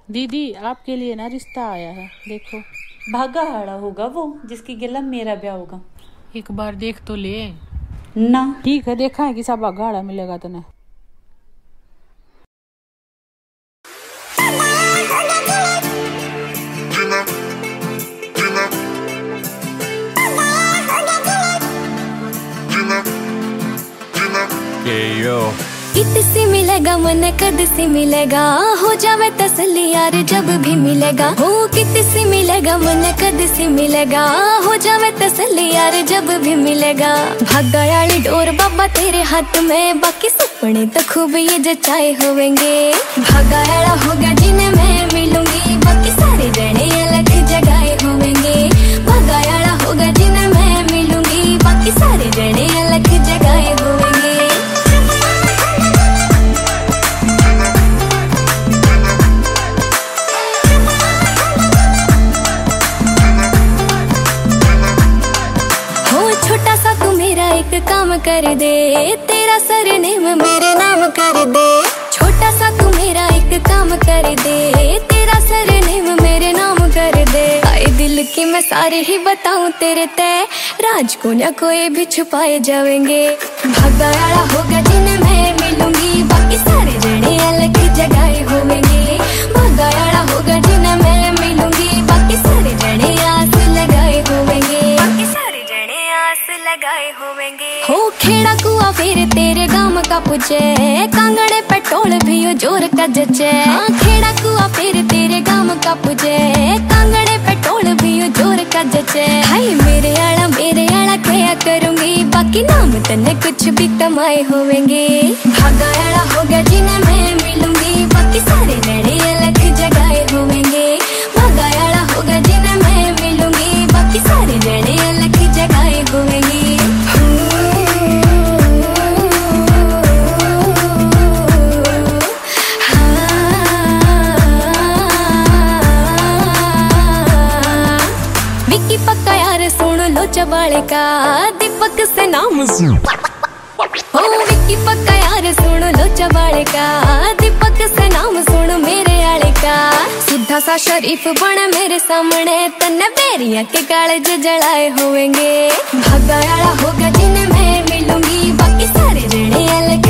दीदी आपके लिए ना रिश्ता आया है, देखो। भागा हाड़ा होगा वो जिसकी गिला मेरा ब्याह होगा। एक बार देख तो ले ना। ठीक है, देखा है कि सब भागा हाड़ा मिलेगा तने। कित से मिलेगा मन कद से मिलेगा, हो जावे तसल्ली यार जब भी मिलेगा। हो कित से मिलेगा मन कद से मिलेगा, हो जावे तसल्ली यार जब भी मिलेगा। भागा वाली डोर बाबा तेरे हाथ में, बाकी सपने तो खूब ये जचाए होंगे। भागा वाला होगा जिन्हें मैं मिलूंगी, बाकी सारे जने अलग जगाए होंगे। भागा वाला होगा जिन्हें मैं मिलूंगी, बाकी सारे जने अलग जगाए होंगे। छोटा सा तू मेरा एक काम कर दे, तेरा सरनेम मेरे नाम कर दे। छोटा सा तू मेरा एक काम कर दे, तेरा सरनेम मेरे नाम कर दे। आए दिल की मैं सारे ही बताऊं तेरे तय, राज को न कोई भी छुपाए जाएंगे। भागा वाला होगा जिन्हें मैं मिलूंगी, बाकी सारे जने अलग जगाए होंगे। भागा वाला होगा जिन्हें मैं मिलूंगी, बाकी सारे जने आस लगाए होंगे। लगाए होंगे। हो खेड़ा कुआ फिर तेरे गांव का पूछे, कांगड़े पेट्रोल भी हो जोर का जचे। हाँ खेड़ा कुआ फिर तेरे गांव का पूछे, कांगड़े पेट्रोल भी हो जोर का जचे। हाय मेरे आला क्या करूंगी, बाकी नाम तने कुछ भी कमाए होंगे। भागा आला होगा जिन्हें मैं मिलूंगी, बाकी सारे लड़े अलग जगाए होंगे। भागा आला होगा जिन्हें मैं मिलूंगी, बाकी सारे लड़े अलग जगाए होंगे। विक्की पक्का यार सुन लो चबाले का, दीपक से नाम सुन। ओ विक्की पक्का यार सुन लो चबाले का, दीपक से नाम सुन मेरे आले का। सीधा सा शरीफ बन मेरे सामने, तन्ने बेरिया के कालज जलाए होंगे। भागा वाला होगा जिन्हें मैं मिलूंगी, बाकी सारे जने अलग